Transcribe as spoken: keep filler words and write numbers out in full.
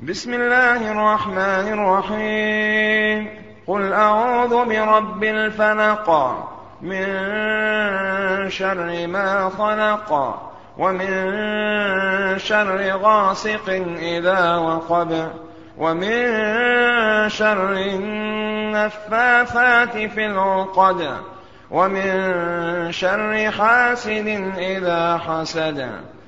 بسم الله الرحمن الرحيم قل أعوذ برب الفلق من شر ما خلق ومن شر غاسق إذا وقب ومن شر النفاثات في العقد ومن شر حاسد إذا حسد